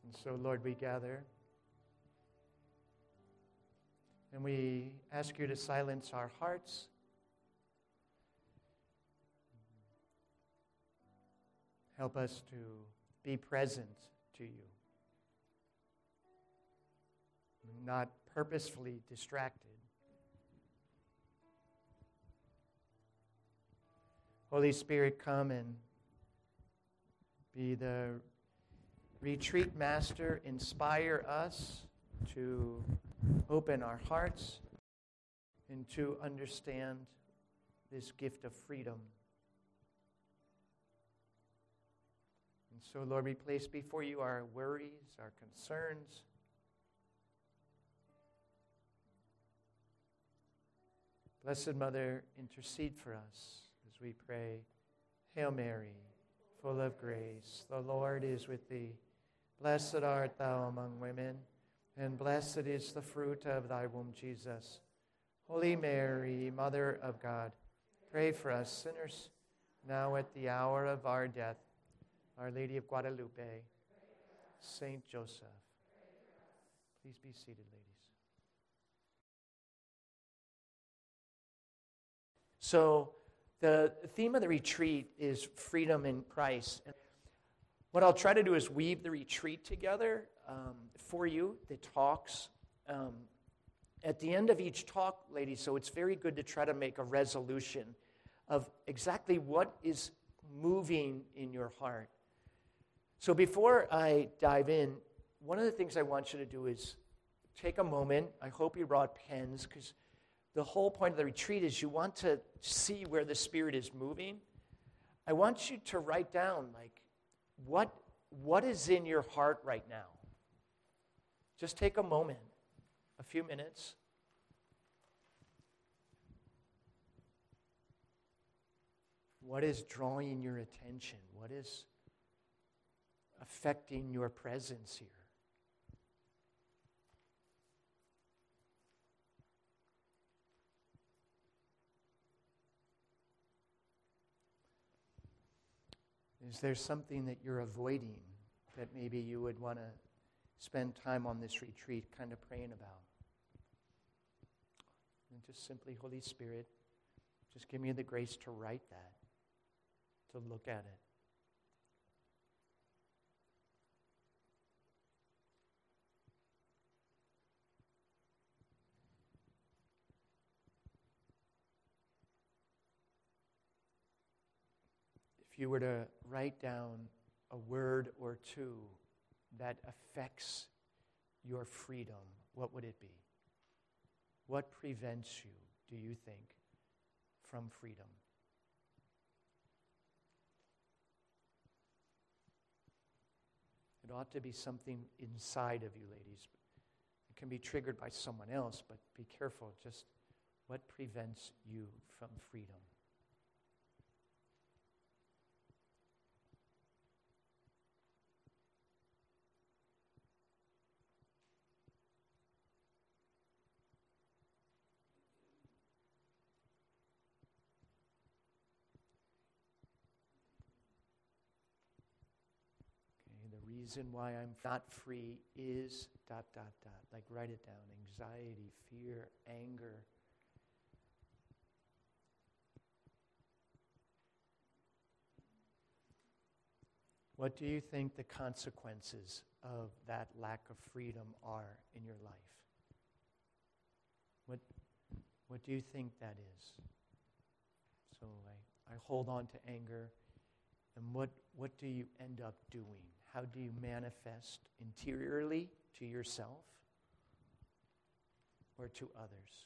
And so, Lord, we gather and we ask you to silence our hearts. Help us to be present to you, not purposefully distracted. Holy Spirit, come and be the retreat master. Inspire us to open our hearts and to understand this gift of freedom. And so, Lord, we place before you our worries, our concerns. Blessed Mother, intercede for us as we pray. Hail Mary, full of grace, the Lord is with thee. Blessed art thou among women, and blessed is the fruit of thy womb, Jesus. Holy Mary, Mother of God, pray for us sinners, now at the hour of our death. Our Lady of Guadalupe, Saint Joseph. Please be seated, ladies. So, the theme of the retreat is freedom in Christ. And what I'll try to do is weave the retreat together for you, the talks. At the end of each talk, ladies, so it's very good to try to make a resolution of exactly what is moving in your heart. So before I dive in, one of the things I want you to do is take a moment. I hope you brought pens, because the whole point of the retreat is you want to see where the Spirit is moving. I want you to write down, like, what is in your heart right now? Just take a moment, a few minutes. What is drawing your attention? What is affecting your presence here? Is there something that you're avoiding that maybe you would want to spend time on this retreat kind of praying about? And just simply, Holy Spirit, just give me the grace to write that, to look at it. If you were to write down a word or two that affects your freedom, what would it be? What prevents you, do you think, from freedom? It ought to be something inside of you, ladies. It can be triggered by someone else, but be careful. Just what prevents you from freedom? Reason why I'm not free is ... Like, write it down. Anxiety, fear, anger. What do you think the consequences of that lack of freedom are in your life? What do you think that is? So I hold on to anger. And what do you end up doing? How do you manifest interiorly to yourself or to others?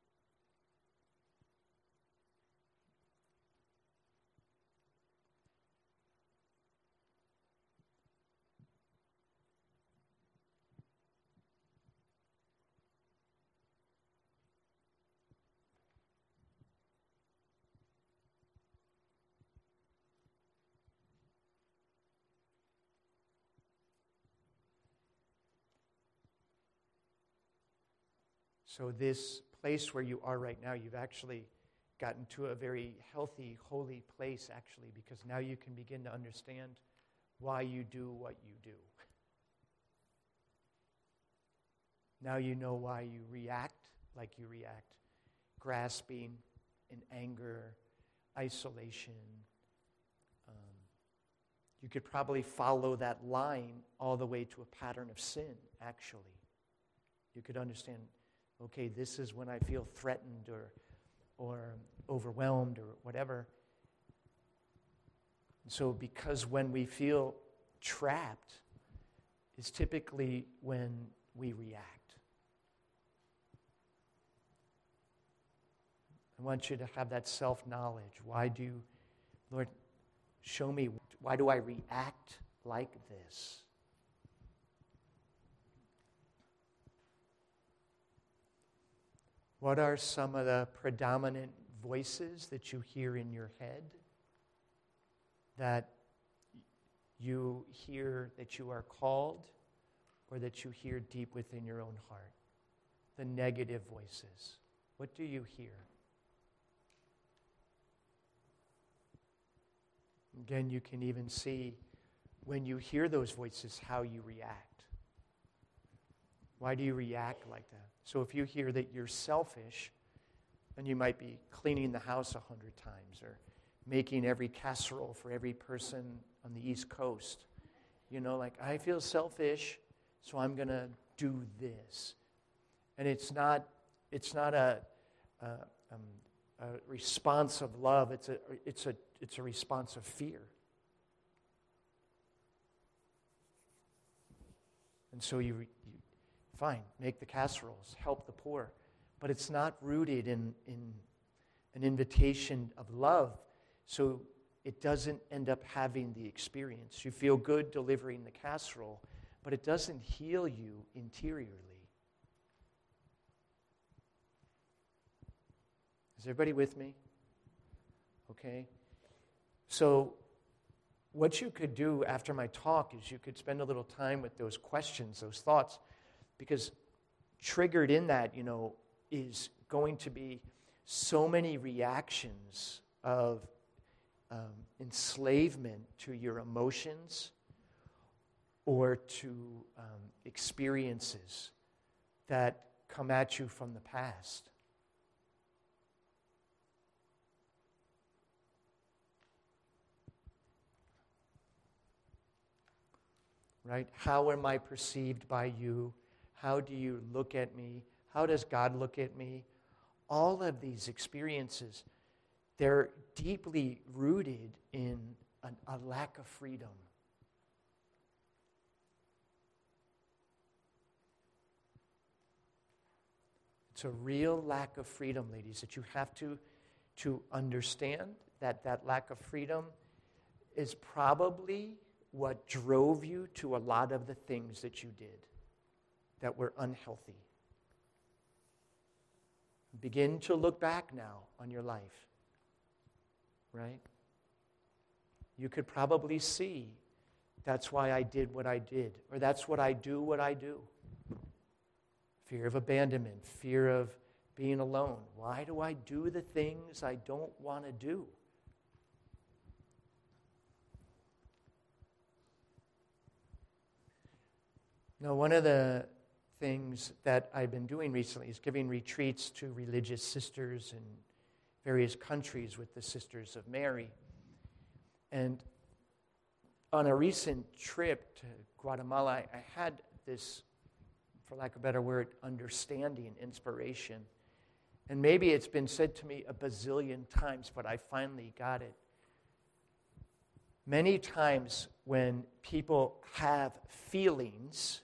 So this place where you are right now, you've actually gotten to a very healthy, holy place, actually, because now you can begin to understand why you do what you do. Now you know why you react like you react. Grasping in anger, isolation. You could probably follow that line all the way to a pattern of sin, actually. You could understand, okay, this is when I feel threatened or overwhelmed or whatever. So because when we feel trapped is typically when we react. I want you to have that self-knowledge. Lord, show me, why do I react like this? What are some of the predominant voices that you hear in your head? That you hear that you are called, or that you hear deep within your own heart? The negative voices. What do you hear? Again, you can even see when you hear those voices how you react. Why do you react like that? So if you hear that you're selfish, then you might be cleaning the house 100 times or making every casserole for every person on the East Coast. Like, I feel selfish, so I'm going to do this. And it's not a response of love. It's a response of fear. And so you fine, make the casseroles, help the poor, but it's not rooted in an invitation of love. So it doesn't end up having the experience. You feel good delivering the casserole, but it doesn't heal you interiorly. Is everybody with me? Okay. So what you could do after my talk is you could spend a little time with those questions, those thoughts, because triggered in that, is going to be so many reactions of enslavement to your emotions or to experiences that come at you from the past. Right? How am I perceived by you? How do you look at me? How does God look at me? All of these experiences, they're deeply rooted in a lack of freedom. It's a real lack of freedom, ladies, that you have to understand that lack of freedom is probably what drove you to a lot of the things that you did that were unhealthy. Begin to look back now on your life, right? You could probably see that's why I did what I did, or that's what I do what I do. Fear of abandonment, fear of being alone. Why do I do the things I don't want to do? Now, one of the things that I've been doing recently is giving retreats to religious sisters in various countries with the Sisters of Mary. And on a recent trip to Guatemala, I had this, for lack of a better word, understanding, inspiration. And maybe it's been said to me a bazillion times, but I finally got it. Many times when people have feelings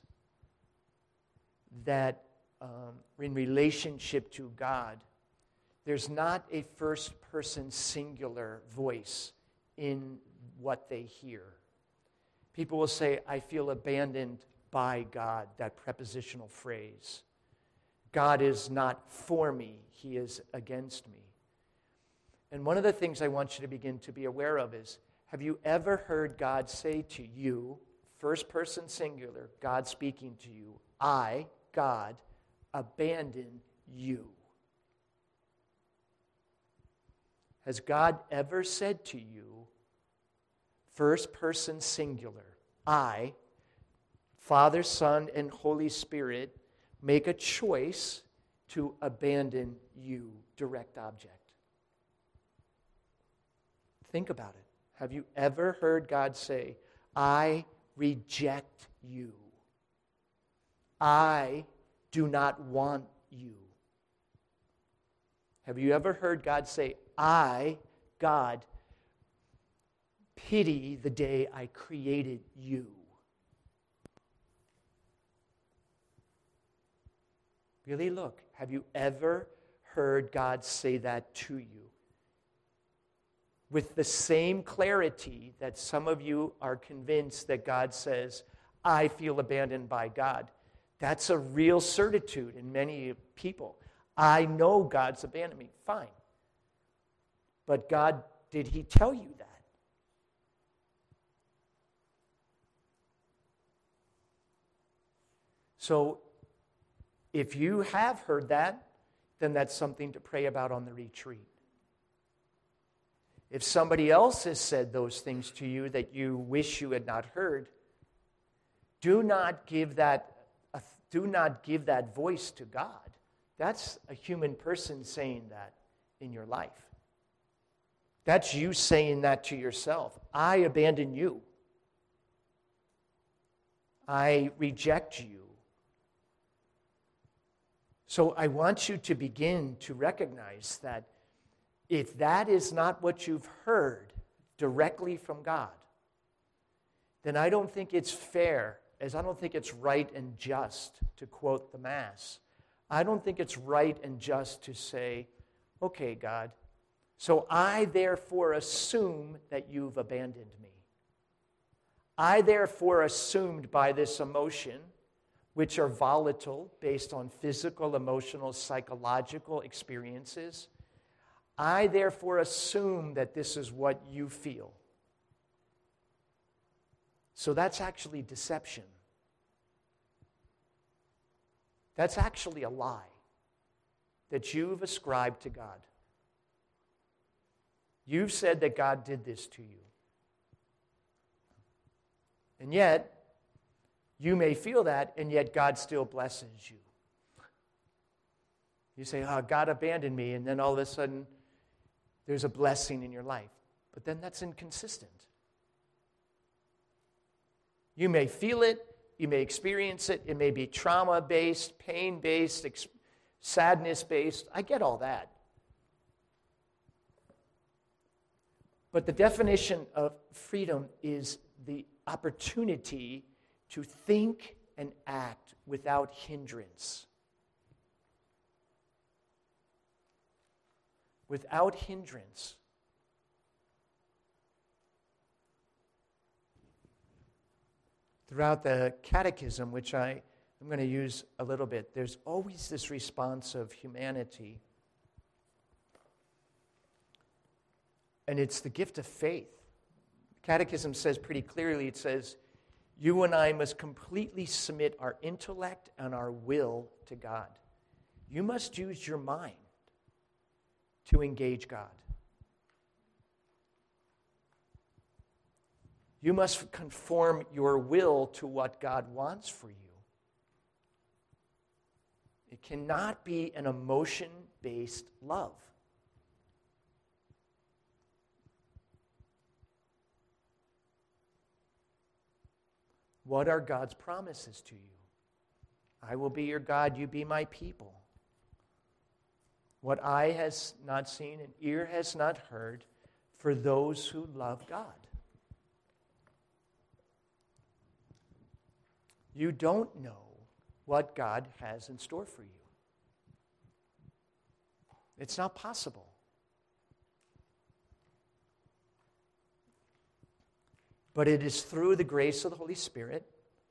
that in relationship to God, there's not a first-person singular voice in what they hear. People will say, I feel abandoned by God, that prepositional phrase. God is not for me, He is against me. And one of the things I want you to begin to be aware of is, have you ever heard God say to you, first person singular, God speaking to you, I, God, abandon you? Has God ever said to you, first person singular, I, Father, Son, and Holy Spirit, make a choice to abandon you, direct object. Think about it. Have you ever heard God say, I reject you. I do not want you. Have you ever heard God say, I, God, pity the day I created you? Really look, have you ever heard God say that to you? With the same clarity that some of you are convinced that God says, I feel abandoned by God. That's a real certitude in many people. I know God's abandoned me. Fine. But God, did He tell you that? So, if you have heard that, then that's something to pray about on the retreat. If somebody else has said those things to you that you wish you had not heard, do not give that voice to God. That's a human person saying that in your life. That's you saying that to yourself. I abandon you. I reject you. So I want you to begin to recognize that if that is not what you've heard directly from God, then I don't think it's fair, as I don't think it's right and just to quote the Mass. I don't think it's right and just to say, okay, God, so I therefore assume that you've abandoned me. I therefore assumed by this emotion, which are volatile based on physical, emotional, psychological experiences, I therefore assume that this is what you feel. So that's actually deception. That's actually a lie that you've ascribed to God. You've said that God did this to you. And yet, you may feel that, and yet God still blesses you. You say, oh, God abandoned me, and then all of a sudden, there's a blessing in your life. But then that's inconsistent. You may feel it, you may experience it, it may be trauma-based, pain-based, sadness-based. I get all that. But the definition of freedom is the opportunity to think and act without hindrance. Without hindrance. Throughout the catechism, which I'm going to use a little bit, there's always this response of humanity. And it's the gift of faith. The catechism says pretty clearly, it says, you and I must completely submit our intellect and our will to God. You must use your mind to engage God. You must conform your will to what God wants for you. It cannot be an emotion-based love. What are God's promises to you? I will be your God, you be my people. What eye has not seen and ear has not heard, for those who love God. You don't know what God has in store for you. It's not possible. But it is through the grace of the Holy Spirit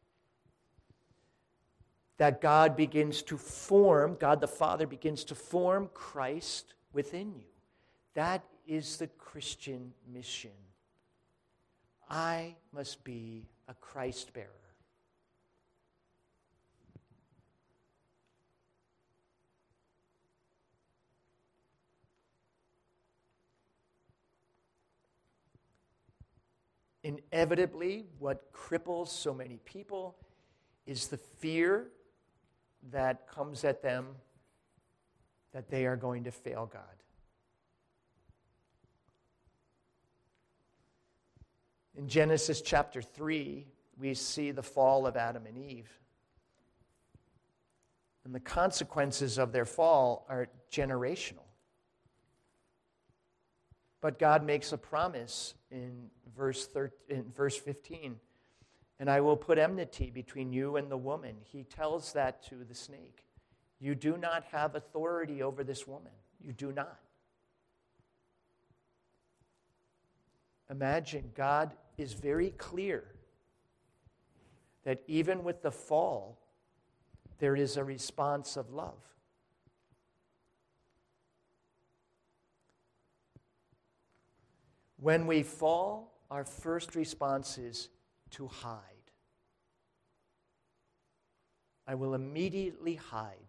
that God begins to form, God the Father begins to form Christ within you. That is the Christian mission. I must be a Christ bearer. Inevitably, what cripples so many people is the fear that comes at them that they are going to fail God. In Genesis chapter 3, we see the fall of Adam and Eve. And the consequences of their fall are generational. But God makes a promise in verse 15. And I will put enmity between you and the woman. He tells that to the snake. You do not have authority over this woman. You do not. Imagine, God is very clear that even with the fall, there is a response of love. When we fall, our first response is to hide. I will immediately hide.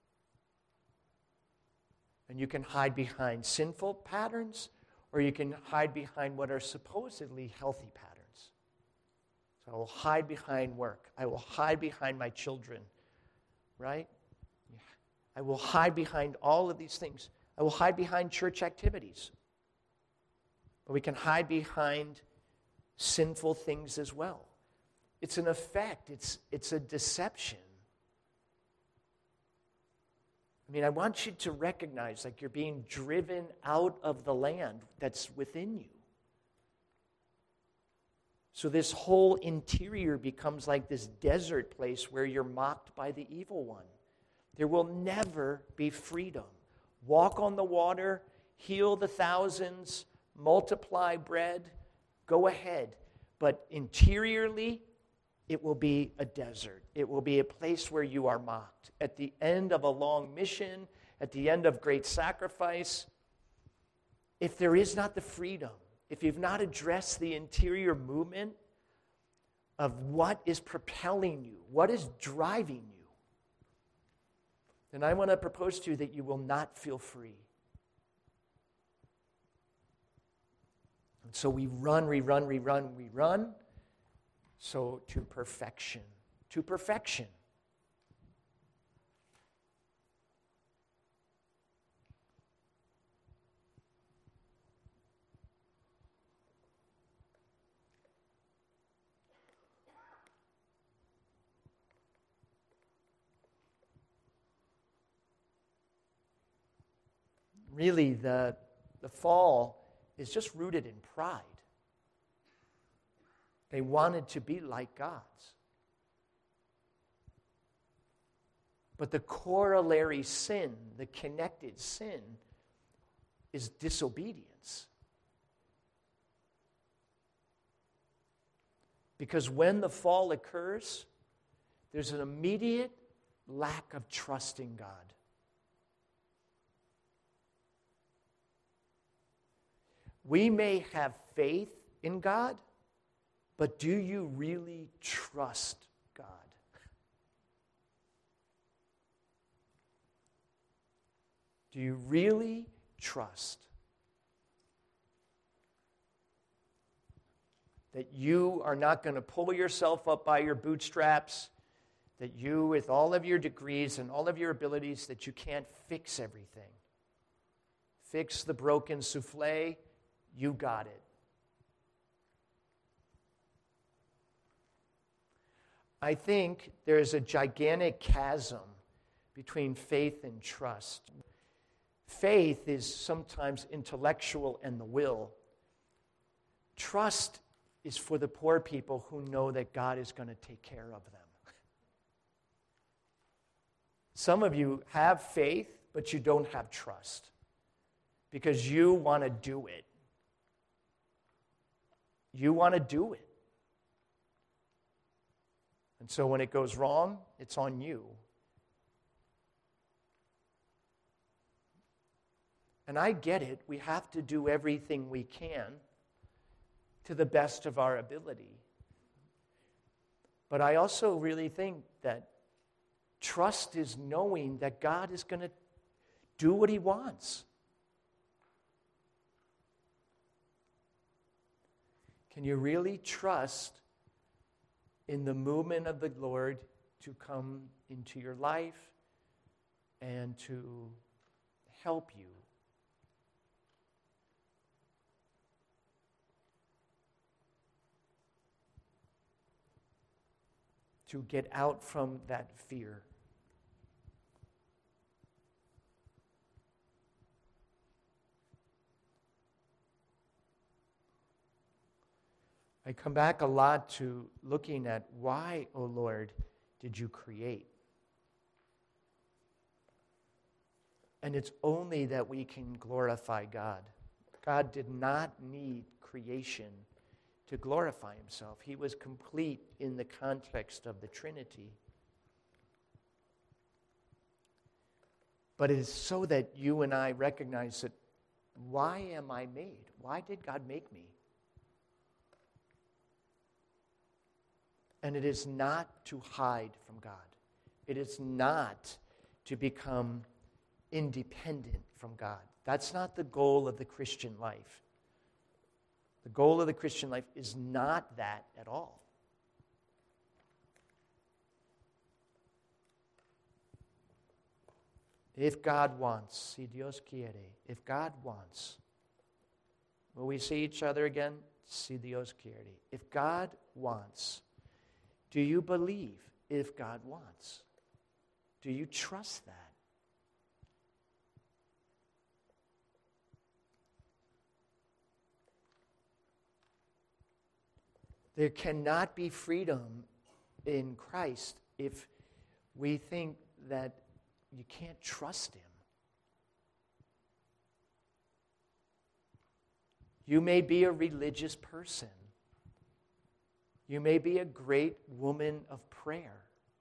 And you can hide behind sinful patterns, or you can hide behind what are supposedly healthy patterns. So I will hide behind work. I will hide behind my children, right? I will hide behind all of these things. I will hide behind church activities. But we can hide behind sinful things as well. It's an effect. It's a deception. I mean, I want you to recognize like you're being driven out of the land that's within you. So this whole interior becomes like this desert place where you're mocked by the evil one. There will never be freedom. Walk on the water, heal the thousands, multiply bread, go ahead. But interiorly, it will be a desert. It will be a place where you are mocked. At the end of a long mission, at the end of great sacrifice, if there is not the freedom, if you've not addressed the interior movement of what is propelling you, what is driving you, then I want to propose to you that you will not feel free. And so we run. So to perfection. To perfection. Really, the fall is just rooted in pride. They wanted to be like gods. But the corollary sin, the connected sin, is disobedience. Because when the fall occurs, there's an immediate lack of trust in God. We may have faith in God, but do you really trust God? Do you really trust that you are not going to pull yourself up by your bootstraps, that you, with all of your degrees and all of your abilities, that you can't fix everything? Fix the broken souffle, you got it. I think there is a gigantic chasm between faith and trust. Faith is sometimes intellectual and the will. Trust is for the poor people who know that God is going to take care of them. Some of you have faith, but you don't have trust because you want to do it. You want to do it. And so when it goes wrong, it's on you. And I get it. We have to do everything we can to the best of our ability. But I also really think that trust is knowing that God is going to do what He wants. Can you really trust in the movement of the Lord to come into your life and to help you. To get out from that fear. I come back a lot to looking at why, O Lord, did you create? And it's only that we can glorify God. God did not need creation to glorify himself. He was complete in the context of the Trinity. But it is so that you and I recognize that, why am I made? Why did God make me? And it is not to hide from God. It is not to become independent from God. That's not the goal of the Christian life. The goal of the Christian life is not that at all. If God wants, si Dios quiere, if God wants, will we see each other again? Si Dios quiere. If God wants, do you believe if God wants? Do you trust that? There cannot be freedom in Christ if we think that you can't trust him. You may be a religious person. You may be a great woman of prayer.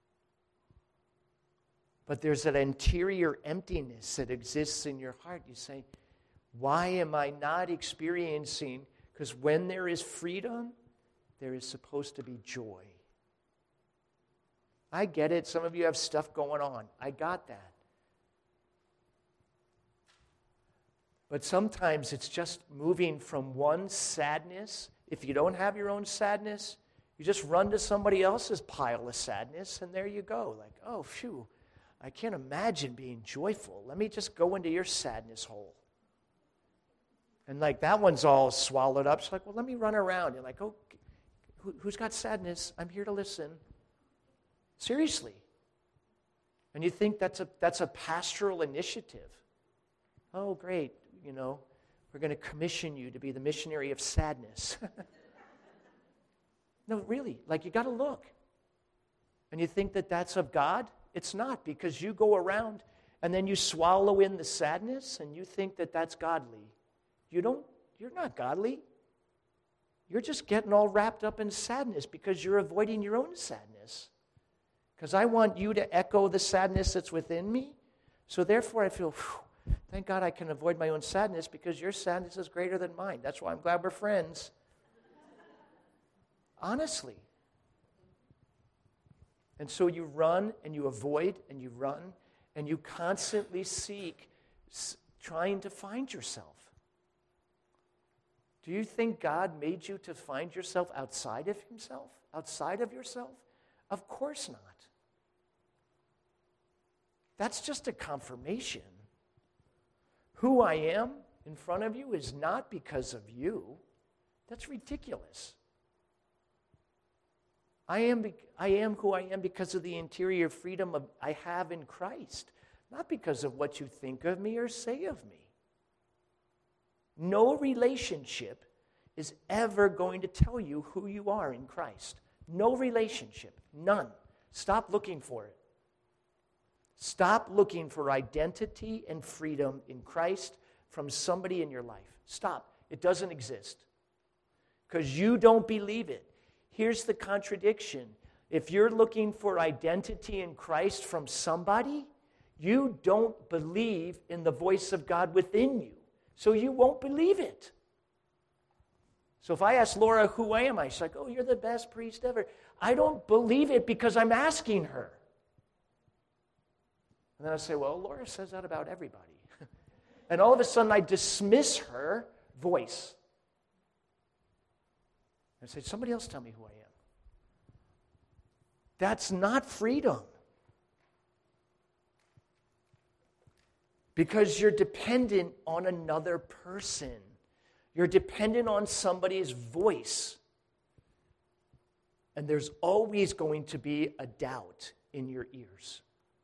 But there's an interior emptiness that exists in your heart. You say, why am I not experiencing? Because when there is freedom, there is supposed to be joy. I get it. Some of you have stuff going on. I got that. But sometimes it's just moving from one sadness. If you don't have your own sadness, you just run to somebody else's pile of sadness, and there you go. Like, oh, phew, I can't imagine being joyful. Let me just go into your sadness hole. And like that one's all swallowed up. It's like, well, let me run around. You're like, oh, who's got sadness? I'm here to listen. Seriously. And you think that's a pastoral initiative. Oh, great, we're going to commission you to be the missionary of sadness. No, really, you got to look. And you think that that's of God? It's not, because you go around and then you swallow in the sadness and you think that that's godly. You're not godly. You're just getting all wrapped up in sadness because you're avoiding your own sadness. Because I want you to echo the sadness that's within me. So therefore I feel, thank God I can avoid my own sadness because your sadness is greater than mine. That's why I'm glad we're friends. Honestly. And so you run and you avoid and you run and you constantly seek trying to find yourself. Do you think God made you to find yourself outside of himself? Outside of yourself? Of course not. That's just a confirmation. Who I am in front of you is not because of you. That's ridiculous. I am who I am because of the interior freedom I have in Christ, not because of what you think of me or say of me. No relationship is ever going to tell you who you are in Christ. No relationship. None. Stop looking for it. Stop looking for identity and freedom in Christ from somebody in your life. Stop. It doesn't exist. Because you don't believe it. Here's the contradiction. If you're looking for identity in Christ from somebody, you don't believe in the voice of God within you. So you won't believe it. So if I ask Laura, who I am, she's like, oh, you're the best priest ever. I don't believe it because I'm asking her. And then I say, well, Laura says that about everybody. And all of a sudden I dismiss her voice. I say, somebody else tell me who I am. That's not freedom. Because you're dependent on another person. You're dependent on somebody's voice. And there's always going to be a doubt in your ears.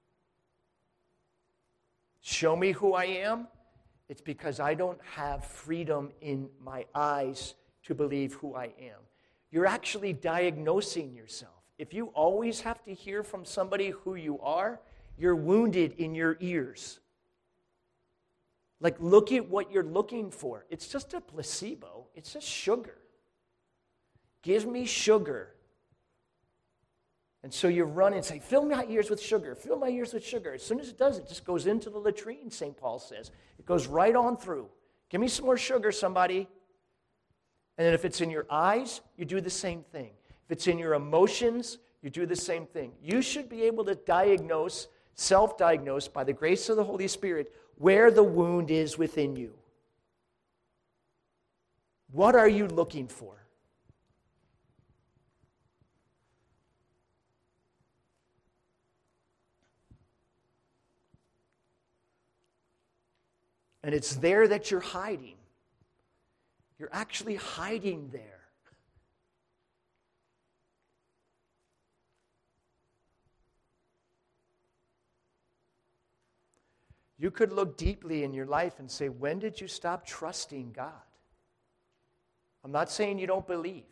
Show me who I am. It's because I don't have freedom in my eyes to believe who I am. You're actually diagnosing yourself. If you always have to hear from somebody who you are, you're wounded in your ears. Like, look at what you're looking for. It's just a placebo. It's just sugar. Give me sugar. And so you run and say, fill my ears with sugar. Fill my ears with sugar. As soon as it does, it just goes into the latrine, St. Paul says. It goes right on through. Give me some more sugar, somebody. And then if it's in your eyes, you do the same thing. If it's in your emotions, you do the same thing. You should be able to diagnose, self-diagnose by the grace of the Holy Spirit where the wound is within you. What are you looking for? And it's there that you're hiding. You're actually hiding there. You could look deeply in your life and say, when did you stop trusting God? I'm not saying you don't believe.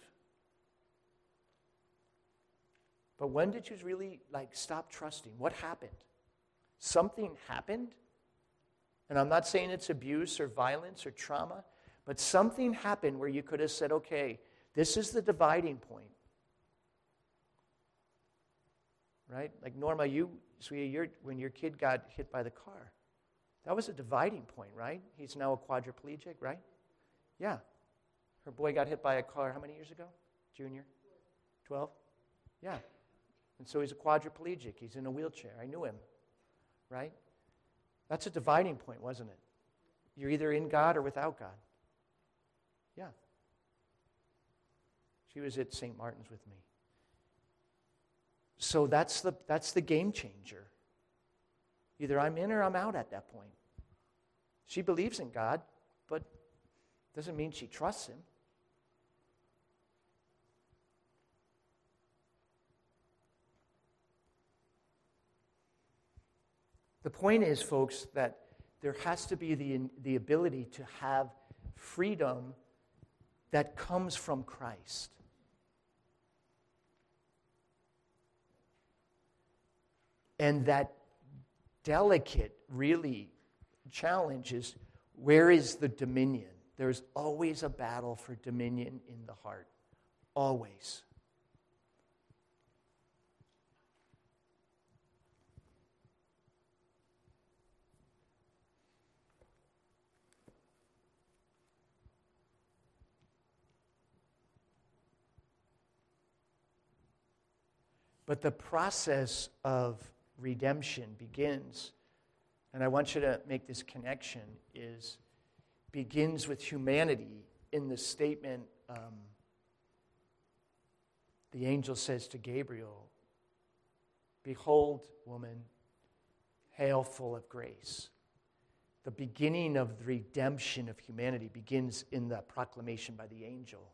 But when did you really stop trusting? What happened? Something happened? And I'm not saying it's abuse or violence or trauma, but something happened where you could have said, okay, this is the dividing point. Right? Like Norma, when your kid got hit by the car, that was a dividing point, right? He's now a quadriplegic, right? Yeah. Her boy got hit by a car how many years ago? Junior? 12? Yeah. And so he's a quadriplegic. He's in a wheelchair. I knew him, right? That's a dividing point, wasn't it? You're either in God or without God. Yeah. She was at St. Martin's with me. So that's the game changer. Either I'm in or I'm out at that point. She believes in God, but doesn't mean she trusts Him. The point is, folks, that there has to be the ability to have freedom that comes from Christ. And that delicate, really, challenge is, where is the dominion? There's always a battle for dominion in the heart. Always. But the process of redemption begins, and I want you to make this connection, begins with humanity in the statement, the angel says to Gabriel, "Behold, woman, hail full of grace." The beginning of the redemption of humanity begins in the proclamation by the angel.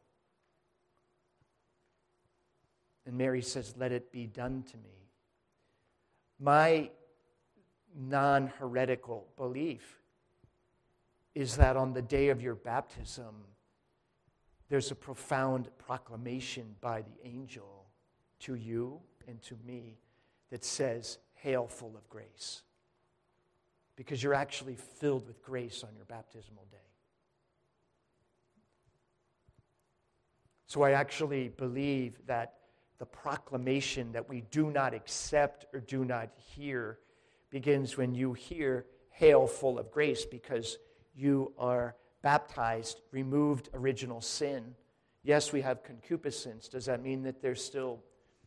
And Mary says, "Let it be done to me." My non-heretical belief is that on the day of your baptism, there's a profound proclamation by the angel to you and to me that says, "Hail full of grace." Because you're actually filled with grace on your baptismal day. So I actually believe that the proclamation that we do not accept or do not hear begins when you hear, "Hail full of grace," because you are baptized, removed original sin. Yes, we have concupiscence. Does that mean that there's still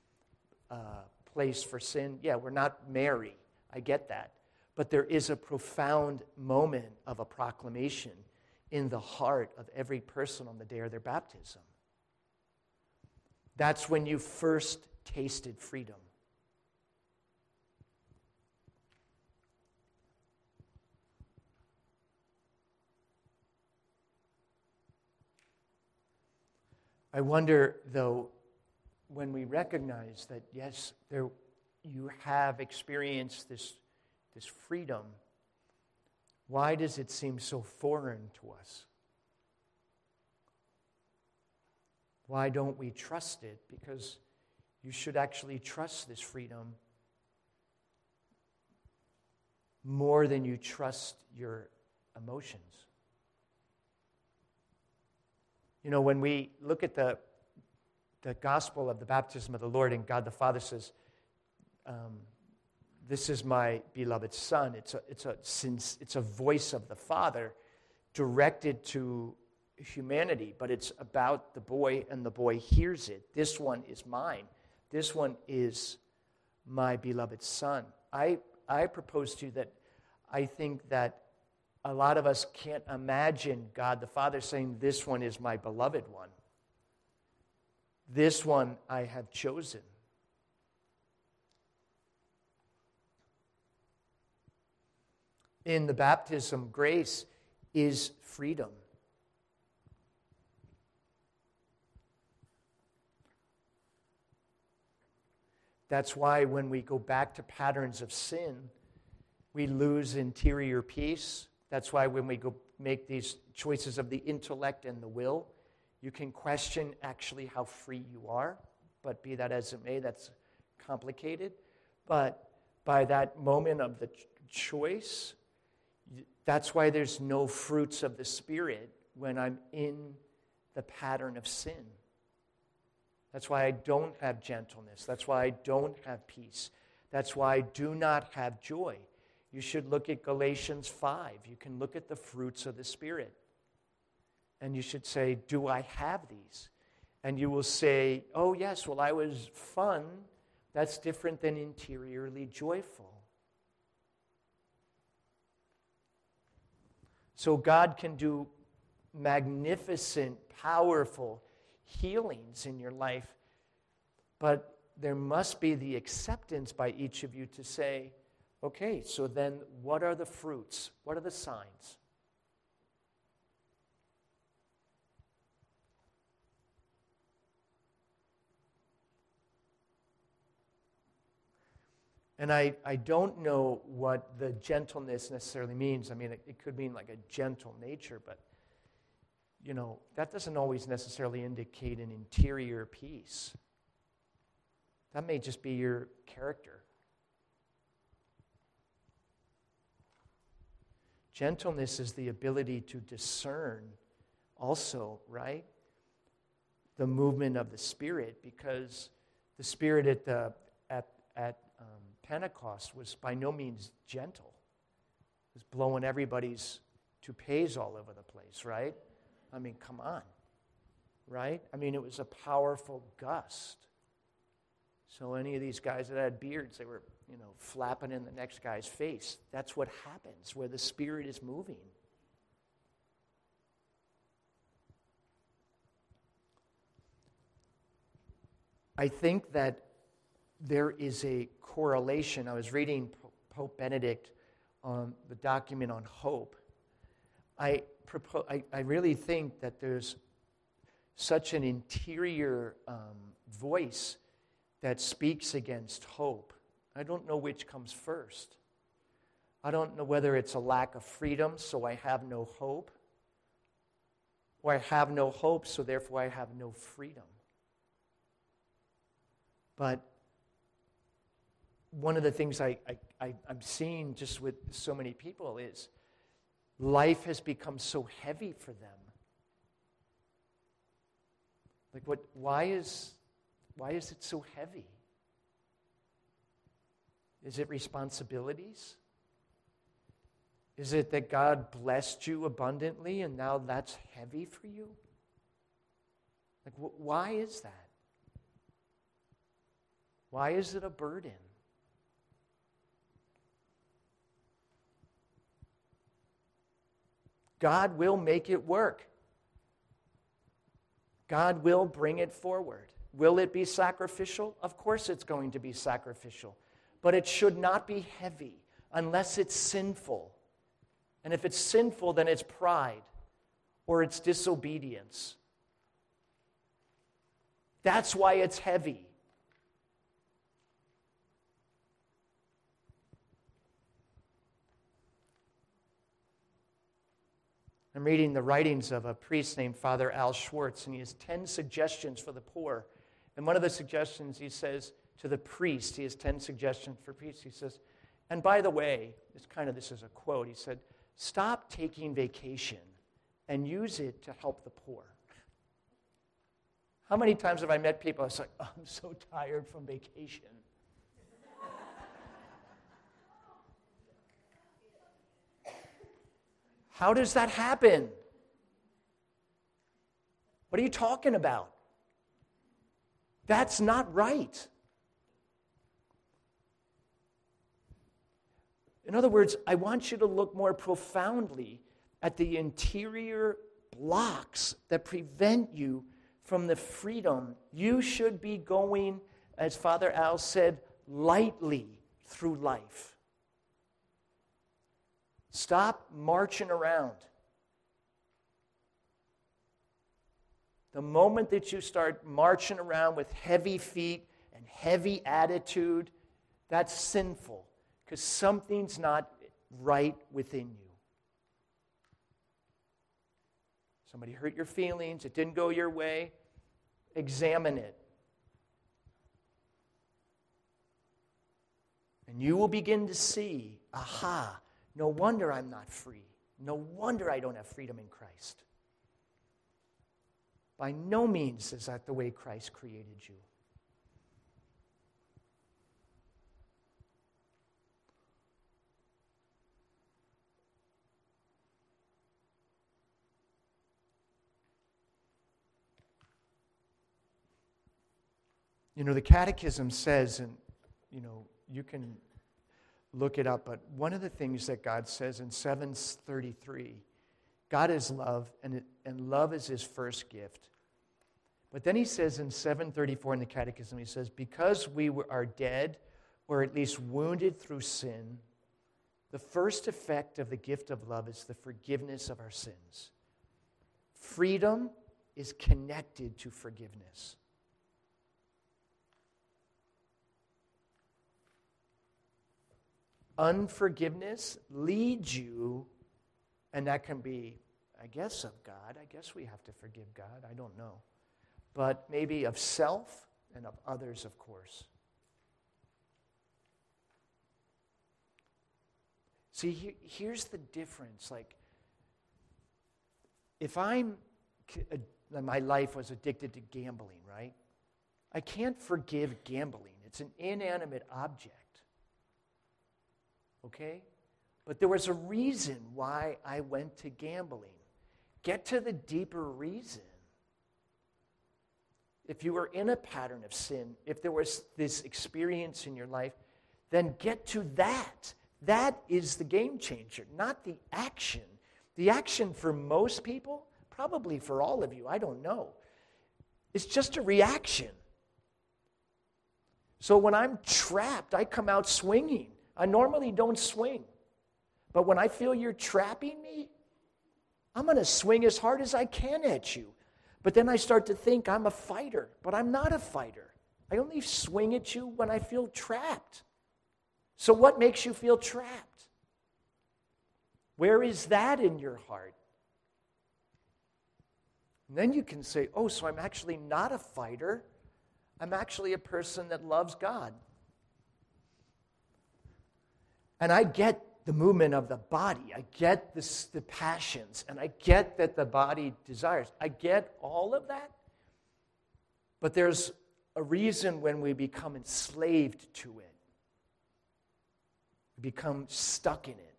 place for sin? Yeah, we're not Mary. I get that. But there is a profound moment of a proclamation in the heart of every person on the day of their baptism. That's when you first tasted freedom. I wonder, though, when we recognize that, yes, you have experienced this freedom, why does it seem so foreign to us? Why don't we trust it? Because you should actually trust this freedom more than you trust your emotions. You know, when we look at the gospel of the baptism of the Lord, and God the Father says, this is my beloved Son. It's a voice of the Father directed to humanity, but it's about the boy, and the boy hears it. This one is mine. This one is my beloved Son. I propose to you that I think that a lot of us can't imagine God the Father saying, this one is my beloved one. This one I have chosen. In the baptism, grace is freedom. That's why when we go back to patterns of sin, we lose interior peace. That's why when we go make these choices of the intellect and the will, you can question actually how free you are. But be that as it may, that's complicated. But by that moment of the choice, that's why there's no fruits of the Spirit when I'm in the pattern of sin. That's why I don't have gentleness. That's why I don't have peace. That's why I do not have joy. You should look at Galatians 5. You can look at the fruits of the Spirit. And you should say, do I have these? And you will say, oh yes, well I was fun. That's different than interiorly joyful. So God can do magnificent, powerful healings in your life, but there must be the acceptance by each of you to say, okay, so then what are the fruits? What are the signs? And I don't know what the gentleness necessarily means. I mean, it could mean like a gentle nature, but you know, that doesn't always necessarily indicate an interior peace. That may just be your character. Gentleness is the ability to discern also, right? The movement of the Spirit, because the Spirit at Pentecost was by no means gentle. It was blowing everybody's toupees all over the place, right? I mean, come on, right? I mean, it was a powerful gust. So any of these guys that had beards, they were, flapping in the next guy's face. That's what happens where the Spirit is moving. I think that there is a correlation. I was reading Pope Benedict on the document on hope. I really think that there's such an interior voice that speaks against hope. I don't know which comes first. I don't know whether it's a lack of freedom, so I have no hope, or I have no hope, so therefore I have no freedom. But one of the things I'm seeing just with so many people is life has become so heavy for them. Like, why is it so heavy? Is it responsibilities? Is it that God blessed you abundantly and now that's heavy for you? Like, why is that? Why is it a burden? God will make it work. God will bring it forward. Will it be sacrificial? Of course it's going to be sacrificial. But it should not be heavy unless it's sinful. And if it's sinful, then it's pride or it's disobedience. That's why it's heavy. I'm reading the writings of a priest named Father Al Schwartz, and he has 10 suggestions for the poor. And one of the suggestions he says to the priest, he has 10 suggestions for priests. He says, and by the way, this is a quote, he said, stop taking vacation and use it to help the poor. How many times have I met people, I was like, oh, I'm so tired from vacation. How does that happen? What are you talking about? That's not right. In other words, I want you to look more profoundly at the interior blocks that prevent you from the freedom. You should be going, as Father Al said, lightly through life. Stop marching around. The moment that you start marching around with heavy feet and heavy attitude, that's sinful because something's not right within you. Somebody hurt your feelings, it didn't go your way, examine it. And you will begin to see, aha, no wonder I'm not free. No wonder I don't have freedom in Christ. By no means is that the way Christ created you. You know, the Catechism says, and, you can look it up, but one of the things that God says in 7:33, God is love, and love is his first gift. But then he says in 7:34 in the Catechism, he says, because we are dead, or at least wounded through sin, the first effect of the gift of love is the forgiveness of our sins. Freedom is connected to forgiveness. Unforgiveness leads you, and that can be, I guess, of God. I guess we have to forgive God. I don't know. But maybe of self and of others, of course. See, here's the difference. Like, if my life was addicted to gambling, right? I can't forgive gambling. It's an inanimate object. Okay? But there was a reason why I went to gambling. Get to the deeper reason. If you were in a pattern of sin, if there was this experience in your life, then get to that. That is the game changer, not the action. The action for most people, probably for all of you, I don't know, is just a reaction. So when I'm trapped, I come out swinging. I normally don't swing. But when I feel you're trapping me, I'm going to swing as hard as I can at you. But then I start to think I'm a fighter, but I'm not a fighter. I only swing at you when I feel trapped. So what makes you feel trapped? Where is that in your heart? And then you can say, oh, so I'm actually not a fighter. I'm actually a person that loves God. And I get the movement of the body. I get the passions. And I get that the body desires. I get all of that. But there's a reason when we become enslaved to it. We become stuck in it.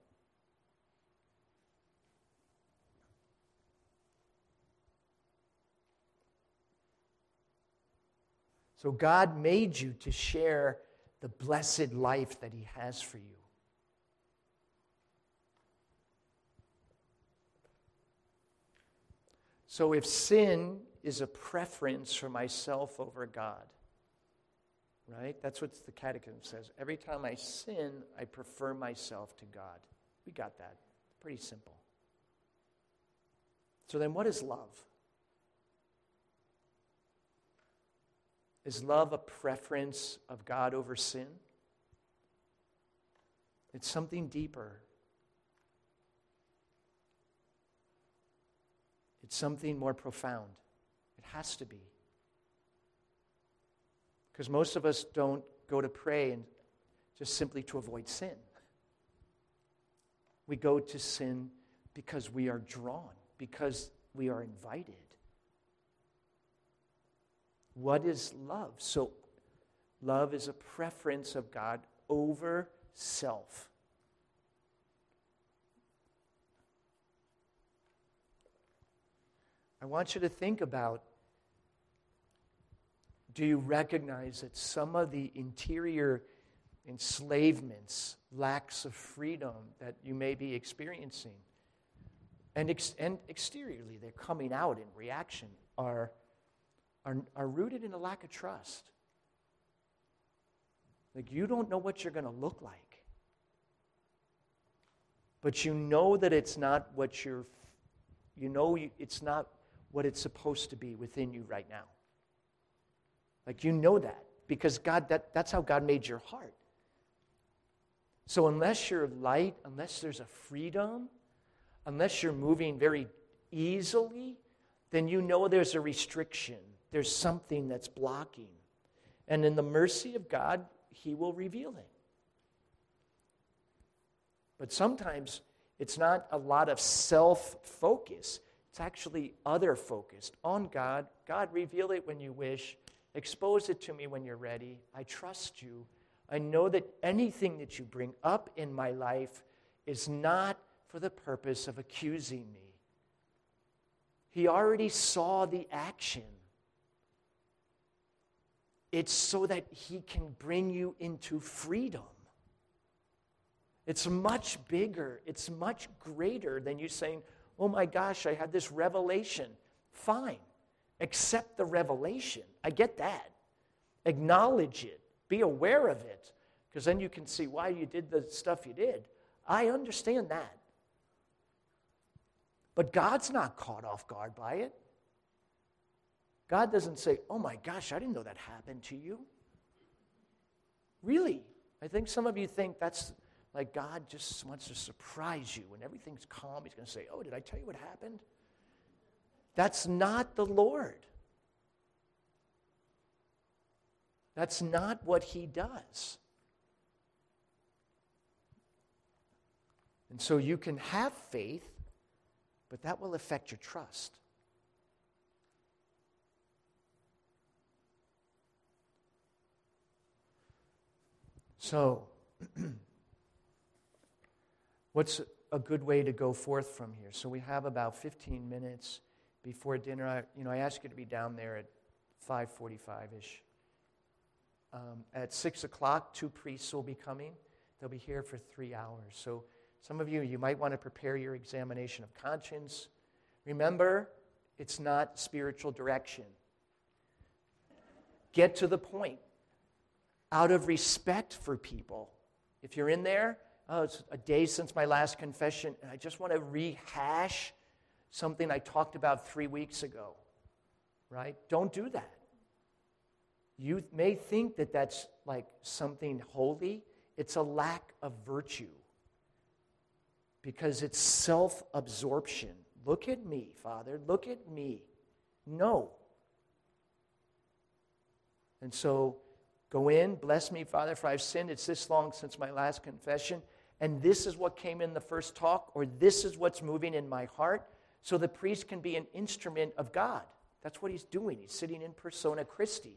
So God made you to share the blessed life that He has for you. So if sin is a preference for myself over God, right? That's what the Catechism says. Every time I sin, I prefer myself to God. We got that. Pretty simple. So then what is love? Is love a preference of God over sin? It's something deeper. It's something more profound. It has to be. Because most of us don't go to pray and just simply to avoid sin. We go to sin because we are drawn, because we are invited. What is love? So, love is a preference of God over self. I want you to think about, do you recognize that some of the interior enslavements, lacks of freedom that you may be experiencing, and exteriorly they're coming out in reaction, are rooted in a lack of trust? Like, you don't know what you're going to look like, but you know that it's not what it's not what it's supposed to be within you right now. Like, you know that because God, that's how God made your heart. So unless you're light, unless there's a freedom, unless you're moving very easily, then you know there's a restriction. There's something that's blocking. And in the mercy of God, He will reveal it. But sometimes it's not a lot of self-focus. It's actually other-focused on God. God, reveal it when you wish. Expose it to me when you're ready. I trust you. I know that anything that you bring up in my life is not for the purpose of accusing me. He already saw the action. It's so that He can bring you into freedom. It's much bigger. It's much greater than you saying, oh my gosh, I had this revelation. Fine. Accept the revelation. I get that. Acknowledge it. Be aware of it. Because then you can see why you did the stuff you did. I understand that. But God's not caught off guard by it. God doesn't say, oh my gosh, I didn't know that happened to you. Really? I think some of you think that's like God just wants to surprise you. When everything's calm, He's going to say, oh, did I tell you what happened? That's not the Lord. That's not what He does. And so you can have faith, but that will affect your trust. So, what's a good way to go forth from here? So we have about 15 minutes before dinner. I ask you to be down there at 5:45-ish. At 6 o'clock, 2 priests will be coming. They'll be here for 3 hours. So some of you might want to prepare your examination of conscience. Remember, it's not spiritual direction. Get to the point. Out of respect for people. If you're in there, oh, it's a day since my last confession, and I just want to rehash something I talked about 3 weeks ago, right? Don't do that. You may think that that's like something holy. It's a lack of virtue because it's self-absorption. Look at me, Father. Look at me. No. And so go in, bless me, Father, for I've sinned. It's this long since my last confession. And this is what came in the first talk, or this is what's moving in my heart. So the priest can be an instrument of God. That's what he's doing. He's sitting in persona Christi.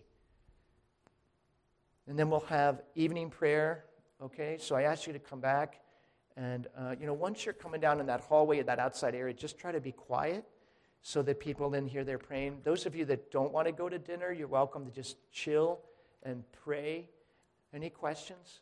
And then we'll have evening prayer, okay? So I ask you to come back. And, once you're coming down in that hallway, that outside area, just try to be quiet so that people in here, they're praying. Those of you that don't want to go to dinner, you're welcome to just chill and pray. Any questions?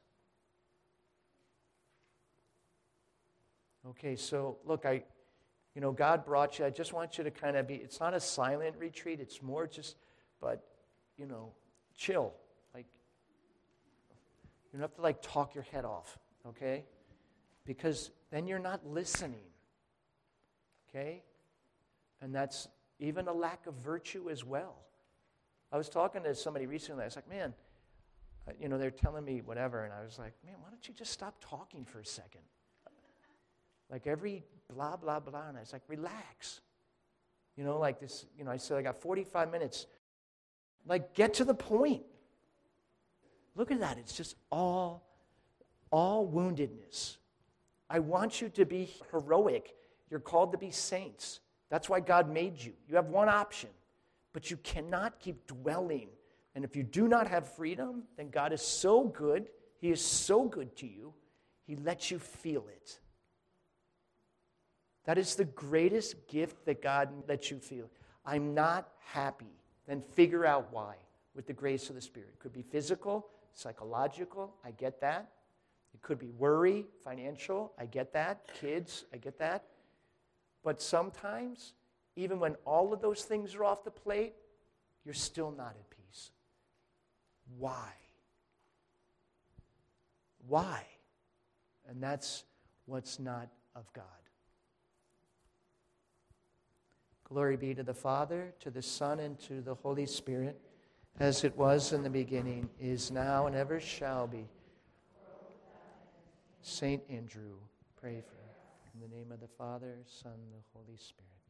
Okay, so look, God brought you. I just want you to kind of be, it's not a silent retreat. It's more just, but, chill. Like, you don't have to, talk your head off, okay? Because then you're not listening, okay? And that's even a lack of virtue as well. I was talking to somebody recently. I was like, man, they're telling me whatever. And I was like, man, why don't you just stop talking for a second? Like every blah, blah, blah. And I was like, relax. Like this, I said, I got 45 minutes. Like, get to the point. Look at that. It's just all woundedness. I want you to be heroic. You're called to be saints. That's why God made you. You have one option, but you cannot keep dwelling. And if you do not have freedom, then God is so good. He is so good to you. He lets you feel it. That is the greatest gift that God lets you feel. I'm not happy. Then figure out why with the grace of the Spirit. It could be physical, psychological. I get that. It could be worry, financial. I get that. Kids, I get that. But sometimes, even when all of those things are off the plate, you're still not at peace. Why? Why? And that's what's not of God. Glory be to the Father, to the Son, and to the Holy Spirit, as it was in the beginning, is now, and ever shall be. Saint Andrew, pray for me. In the name of the Father, Son, and the Holy Spirit.